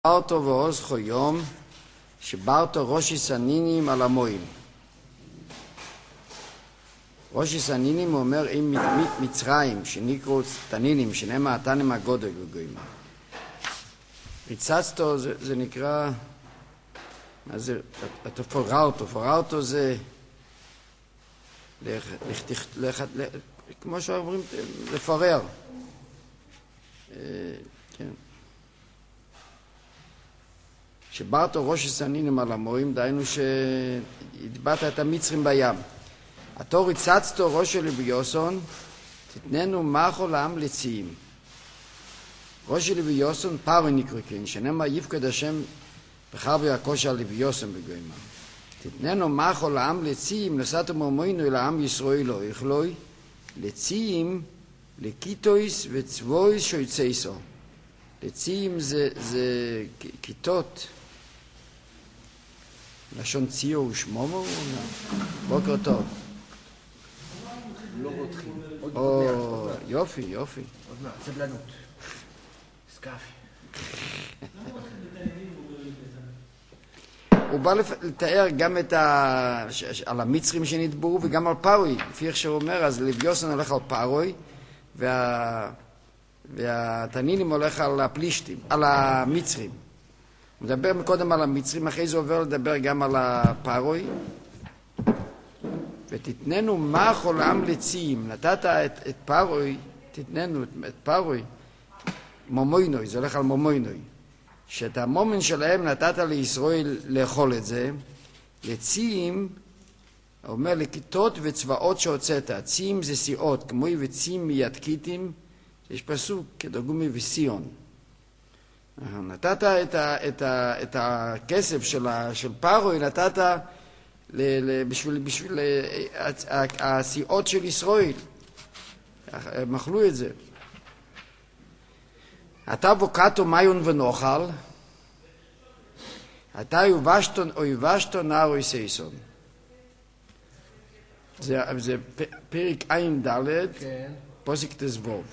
ברתו ועוזכו יום שברתו ראשי סנינים על המוים. ראשי סנינים אומר עם מצרים שנקראו תנינים שנאמר תנם הגודל וגוימה. ריצצתו זה נקרא, מה זה? פוררתו זה כמו שאומרים לפורר. כן. שברתו ראשי סנינים על המוים, דהיינו שהדברת את המצרים בים. התור ריצצתו ראשו לביוסון, תתננו מחו לעם לציים. ראשו לביוסון פרוי נקרקין, שנאמר יפקד השם בחר ביעקושה לביוסון בגוימה. תתננו מחו לעם לציים, נשאתו מומוינו לעם ישראל לא יכלוי, לציים לקיטויס וצבויס שויצייסו. לציים זה כיתות, לשון ציור ושמומו. בוקר טוב. לא רותחים. יופי. עוד מעט, סבלנות. סקאפי. הוא בא לתאר גם על המצרים שנדברו וגם על פרוי. לפי איך שהוא אומר, אז לביוסון הולך על פרוי, והתנינים הולך על הפלישתים, על המצרים. הוא מדבר מקודם על המצרים, אחרי זה עובר לדבר גם על הפרוי. ותתננו מחו לעם לציים, נתת את פרוי, תתננו את פרוי, מומוינוי, זה הולך על מומוינוי. שאת המומן שלהם נתת לישראל לאכול את זה, לציים, הוא אומר לכיתות וצבאות שהוצאת, ציים זה סיעות, כמו וציים מיד-קיטים, יש פסוק כדרגומי וסיון. נתת את הכסף של פרוי, נתת בשביל הסיעות של ישראל. הם אכלו את זה. אתה בוקטו מיון ונוחל, אתה יובשתו נערו יסייסון. זה פרק עין ד' פוסק תזבוב.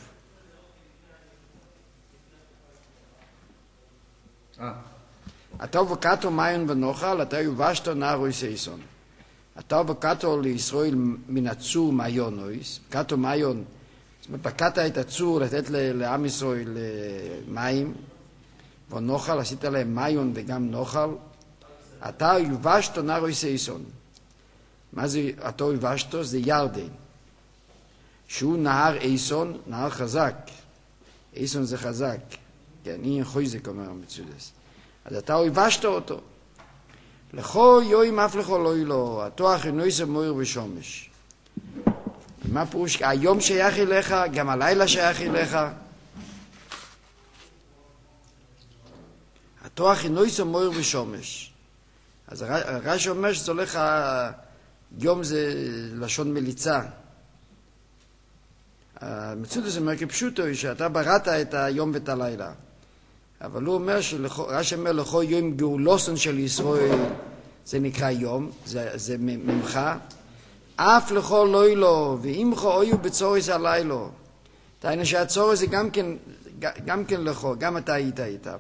אתה בוקטו מיון ונוחל, אתה יובשתו נערו יסייסון. אתה בוקטו לישראל מן הצור מיונויס, בקטו מיון, זאת אומרת, בקעת את הצור לתת לעם ישראל מים, ונוחל, עשית להם מיון וגם נוחל, אתה יובשתו נערו יסייסון. מה זה אתה יובשתו? זה ירדן, שהוא נהר איסון, נהר חזק. איסון זה חזק, כן, אין חויזק אומר המצודס. אז אתה יובשת אותו. לכו יוים אף לכו לא ילו, התוח אינויס מויר ושומש. מה פירוש? היום שייך אליך, גם הלילה שייך אליך. התוח אינויס מויר ושומש. אז הרש"י אומר שזה הולך, יום זה לשון מליצה. המצודס אומר כפשוטו, שאתה בראת את היום ואת הלילה. אבל הוא אומר, רש"י אומר לכו יום גאולוסון של ישראל, זה נקרא יום, זה ממך. אף לכו לא ילו, ואימך אויו בצורס הלילו. תהיינו שהצורס זה גם כן לכו, גם אתה היית איתם.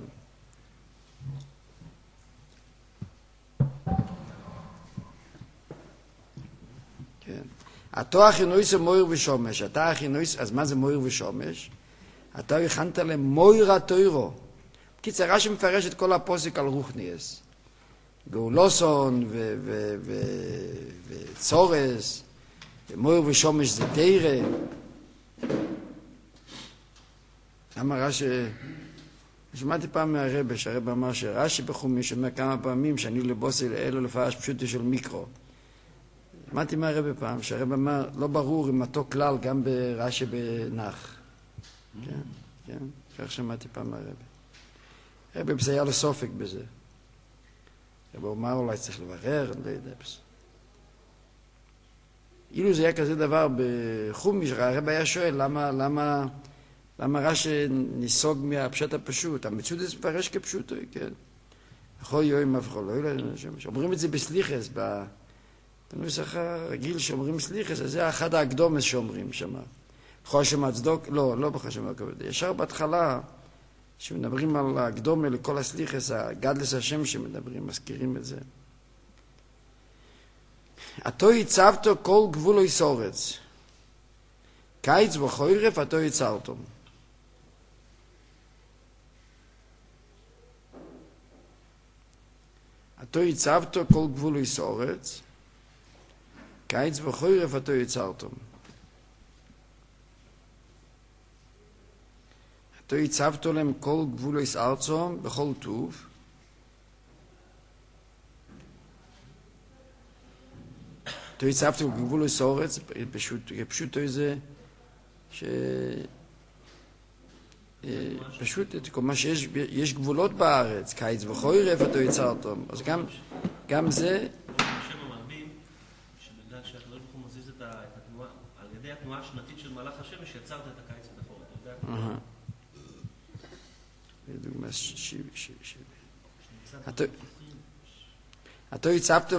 כן. אתה הכינויס זה מויר ושומש. אתה הכינויס, אז מה זה מויר ושומש? אתה הכנת להם מויר התוירו. קיצר, רש"י מפרש את כל הפוסק על רוחניאס. גאולוסון וצורס, ומויר ושומש זה תירה. למה רש"י, שמעתי פעם מהרבא, שהרבא אמר שרש"י בחומש אומר כמה פעמים שאני לבוסי אלו לפרש פשוטי של מיקרו. שמעתי מהרבא פעם, שהרבא אמר, לא ברור אם אותו כלל גם ברש"י בנח. כן, כך שמעתי פעם מהרבא. הרבא היה לו סופק בזה. הרבא אמר אולי צריך לברר, אני לא יודע. אילו זה היה כזה דבר בחומש, הרבא היה שואל למה רש"י ניסוג מהפשט הפשוט. המצודס מפרש כפשוטו, כן. לכל יום אבכל לא ילד. אומרים את זה בסליחס, בנוסח הרגיל שאומרים סליחס, אז זה אחד האקדומס שאומרים שם. חושם הצדוק, לא בחושם הכבוד. ישר בהתחלה שמדברים על הקדומה לכל הסליחס, הגדלס השם שמדברים, מזכירים את זה. עתו יצבתו כל גבולו יסורץ. קיץ וחורף עתו יצרתו. עתו יצבתו כל גבולו יסורץ. קיץ וחורף עתו יצרתו. עתו יצבתו להם כל גבולו יסארצו בכל טוב. עתו יצבתו כל גבולו יסורץ, פשוט איזה פשוט כל מה שיש גבולות בארץ, קיץ וחורף עתו יצרתו. אז גם זה השם המרבים, שבגלל שהקדוש ברוך הוא מזיז את התנועה, על ידי התנועה השנתית של מלאך השמש, יצרת את הקיץ ואת החורף. אתה יודע? דוגמה עתו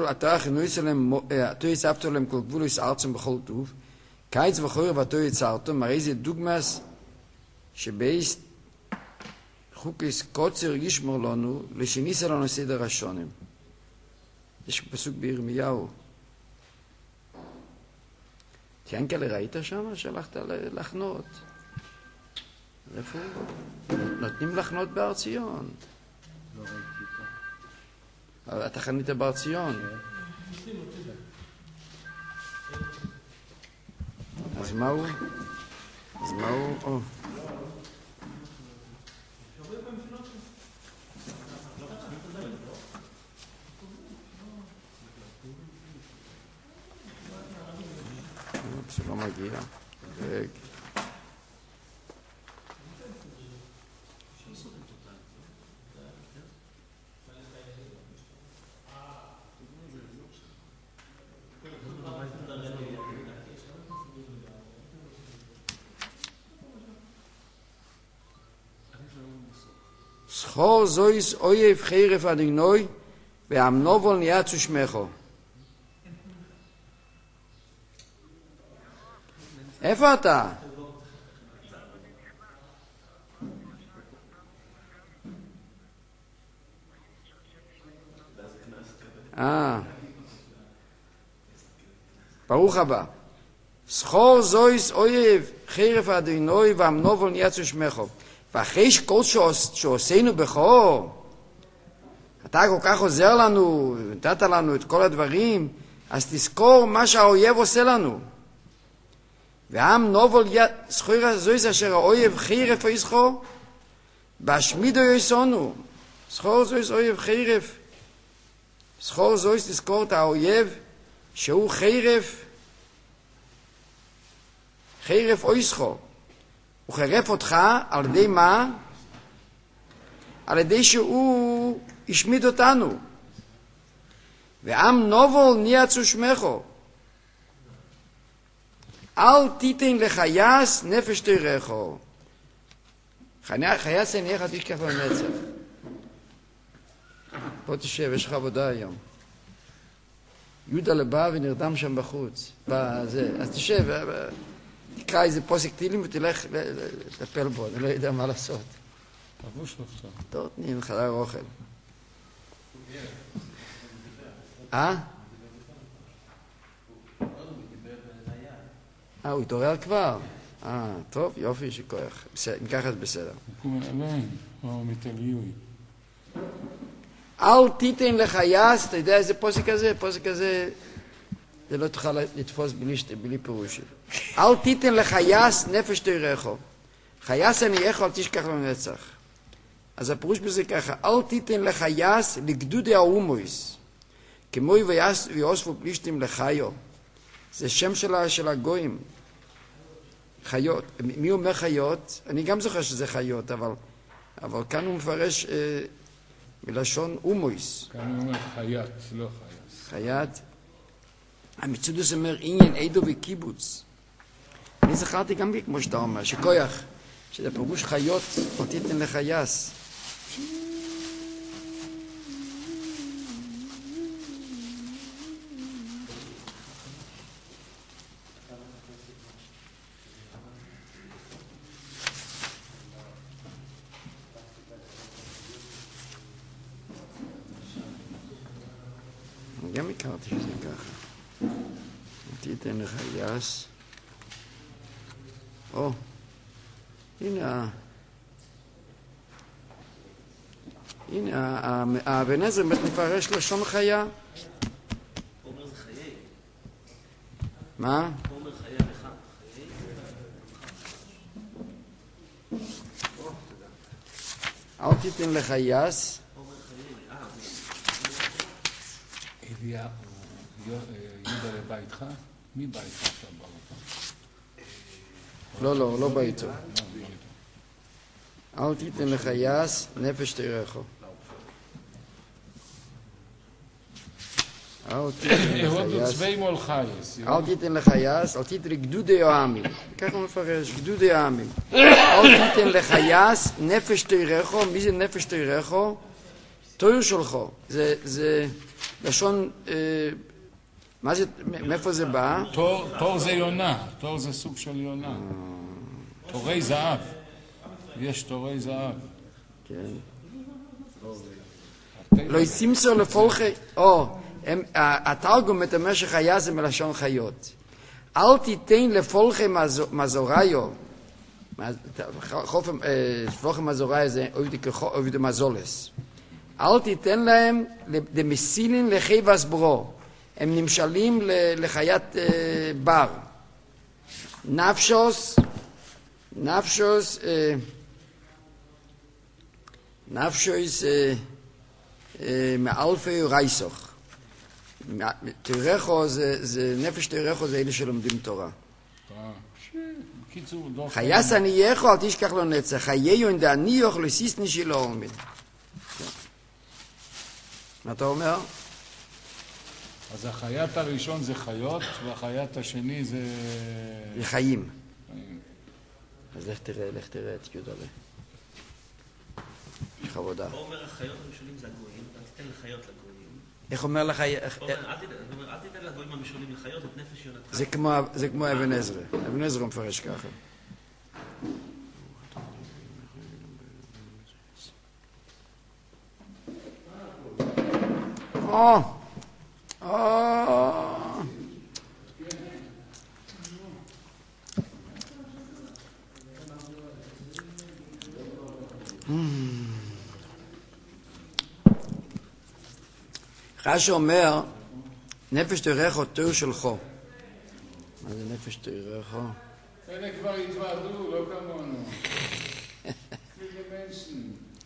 יצבתו להם כל גבולו יסארצם בכל טוב, קיץ וחורף עתו יצרתם, הרי זה דוגמס שבייס חוקס קוצר ישמור לנו, לשניסה לנו סדר השונים. יש פסוק בירמיהו. טיינקלה, ראית שם? שלחת לחנות. איפה? נותנים לחנות בהר ציון. לא ראיתי אותה. אתה חנית בהר ציון. אז מה הוא? או. שלא מגיע. רגע. סחור זויס אויב חרף אדינוי ואמנובול ניאצו שמחו. איפה אתה? ברוך הבא. סחור זויס אויב חרף אדינוי ואמנובול ניאצו שמחו. ואחרי שכל שעושינו בכו, אתה כל כך עוזר לנו, נתת לנו את כל הדברים, אז תזכור מה שהאויב עושה לנו. ועם נובול זכור זויס אשר האויב חרף יסחו, בהשמידו יסונו. זכור זויס אויב חרף. זכור זויס תזכור את האויב שהוא חרף יסחו. הוא חרף אותך על ידי מה? על ידי שהוא השמיד אותנו. ועם נובול ניאצו שמחו. אל תיתן לחייס נפש תירחו. חייס אין איך תשכח במצח. בוא תשב, יש לך עבודה היום. יהודה לבא ונרדם שם בחוץ. אז תשב, תקרא איזה פוסק תהילים ותלך לטפל בו, אני לא יודע מה לעשות. לבוש עכשיו. טוב, תני חדר אוכל. הוא התעורר כבר? טוב, יופי, שכוח. אם ככה זה בסדר. הוא מעליהם, או מתליוי. אל תיתן לחייס, אתה יודע איזה פוסק הזה? פוסק הזה, זה לא תוכל לתפוס בלי פירוש. אל תיתן לחייס נפש תירחו. חייס ענייך אל תשכח לנצח. אז הפירוש בזה ככה, אל תיתן לחייס לגדודי האומויס. כמו ויאספו פלישתים לחיו. זה שם של הגויים. חיות. מי אומר חיות? אני גם זוכר שזה חיות, אבל כאן הוא מפרש מלשון אומויס. כאן הוא אומר חייט, לא חייס. חייט. המצודוס אומר עניין עדו וקיבוץ. אני זכרתי גם כמו שאתה אומר, שכוח, שזה פירוש חיות, או תיתן לחייס. גם הכרתי שזה ככה. תיתן לך יס. הנה האבן עזרא באמת מפרש לשון חיה. אומר זה חיי. מה? אומר חיי לך. אל תיתן לך יס. אומר חיי. אליהו, יהודה לביתך? מי ביתך אתה בא אותם? לא ביתו. אל תיתן לך יס, נפש תירחו. אל תיתן לך יס, אל תיתן גדודי העמים. ככה הוא מפרש, גדודי העמים. אל תיתן לך יס, נפש תירחו. מי זה נפש תירחו? תויר שלחו. זה לשון, מה זה, מאיפה זה בא? תור זה יונה, תור זה סוג של יונה. תורי זהב. יש תורי זהב. כן. לא יסימסו לפולחי, התרגום מתאמר שחיה זה מלשון חיות. אל תיתן לפולחי מזוריו, פולחי מזוריו זה עובד מזולס. אל תיתן להם דמסילין לחייבס ברו, הם נמשלים לחיית בר. נפשוס מאלפי רייסוך. תירחו זה נפש תירחו זה אלה שלומדים תורה. חייס ענייךו אל תשכח לו נצח, חייהו אין דעניוך לסיסני שלא עומד. מה אתה אומר? אז החייט הראשון זה חיות והחייט השני זה חיים. אז לך תראה את יהודה. יש לך עבודה. הוא אומר החיות הראשונים זה הגויים, אתה תיתן לחיות לגויים. איך אומר לך? אל תיתן לגויים הראשונים לחיות את נפש יונתך. זה כמו אבן עזרא. אבן עזרא מפרש ככה. רש"י אומר, נפש תירחו תור שלחו. מה זה נפש תירחו? אלה כבר התוועדו, לא כמונו. איזה מנשן.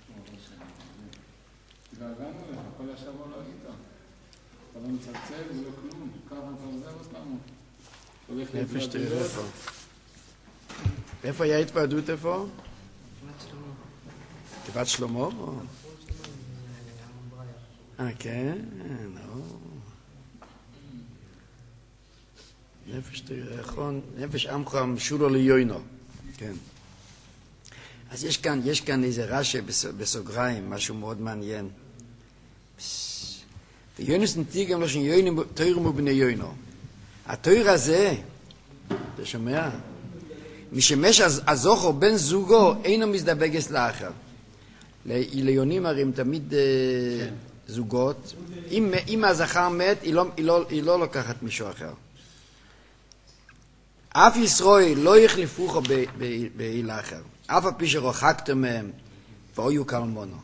התגעגענו לך, כל השבוע לא היית. אתה לא מצלצל, זה לא כלום. ככה אתה עוזב אותנו. נפש תירחו. איפה היה התוועדות איפה? תיבת שלמה? כן, נפש תירחו, נפש עמך משולו ליוינו. כן. אז יש כאן איזה רש"י בסוגריים, משהו מאוד מעניין. ויונס נתיג גם לא שיוינו תוירמו בני יוינו. התויר הזה, אתה שומע? משמש הזוכר בן זוגו אינו מזדבגס לאחר. ליונים הרי הם תמיד זוגות. אם הזכר מת, היא לא לוקחת מישהו אחר. אף ישראל לא יחליפוך בעיל אחר. אף הפי שרוחקתם מהם, ואויו קלמונו.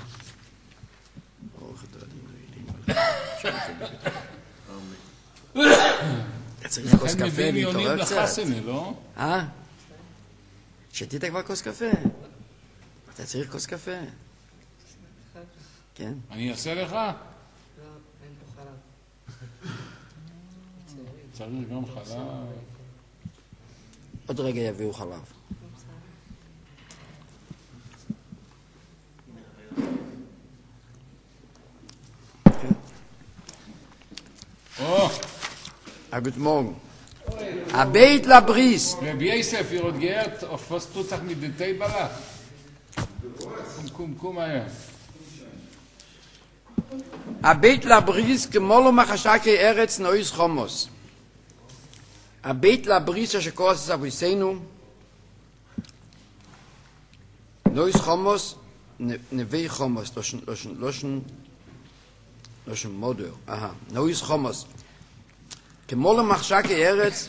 אתה צריך כוס קפה להתעורר קצת. לא? שתית כבר כוס קפה. אתה צריך כוס קפה. כן. אני אעשה לך? לא, אין פה חלב. צריך גם חלב. עוד רגע יביאו חלב. Guten Morgen. Abeit la bris. Rabbi Yosef, ihr habt gehört, auf was tut sich mit der Teibala? Komm her. Abeit la bris, kemolo machashake eretz nois chomos. Abeit la bris, shekos avuseinu. Nois chomos, nevei chomos, לא שם מודר, נויס חומוס. כמו למחשקי ארץ,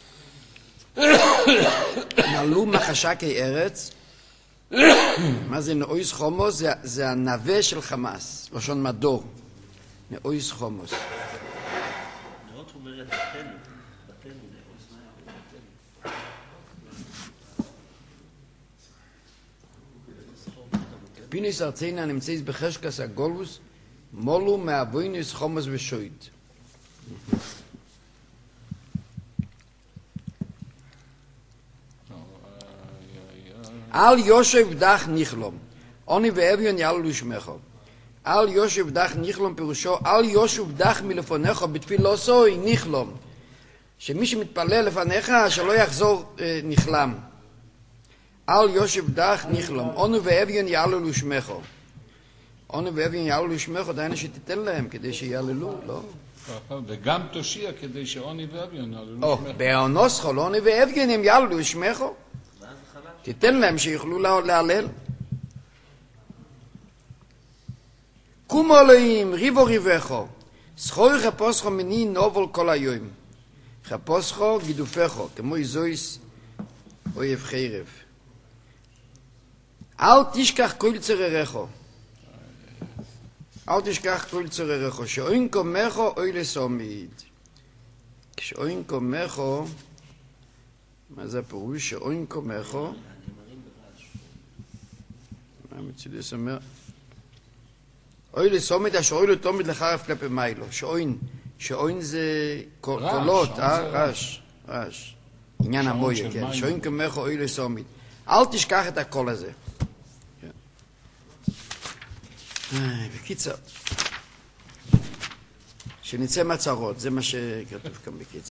נעלו מחשקי ארץ, מה זה נויס חומוס? זה הנווה של חמאס, לשון מדור. נויס חומוס. מאוד אומרת בתנו נאוס. פיניס ארצינה נמצאים בחשקס הגולוס, מולו מהבוינוס חומוס ושויט. אל יושב דח נכלום, עוני ואביון יעלו לשמחו. אל יושב דח נכלום פירושו, אל יושב דח מלפונך בתפילוסוי נכלום. שמי שמתפלל לפניך שלא יחזור נכלם. אל יושב דח נכלום, עוני ואביון יעלו לשמחו. עוני ואביון יעלו לשמחו, דיינו שתיתן להם כדי שיעללו, לא? וגם תושיע כדי שעוני ואביון יעללו לשמחו. בעונוסכו, עוני ואביון הם יעלו לשמחו. תיתן להם שיוכלו להלל. קומו אלוהים, ריבו ריבכו, זכוי חפושכו מיני נובל כל היום. חפושכו גידופכו, כמו איזויס אויב חרב. אל תשכח כל צררךו. אל תשכח כל צררךו, שאוין קומךו אוי לסומיד. כשאוין קומךו, מה זה הפירוש? שאוין קומךו, המצילס אומר, אוי לסומית אשר אוי לתומית לחרף כלפי מיילו. שאוין זה קולות, רעש. עניין המויה, כן. שאוין כמך אוי לסומית. אל תשכח את הקול הזה. בקיצר, שנצא מהצרות, זה מה שכתוב כאן בקיצר.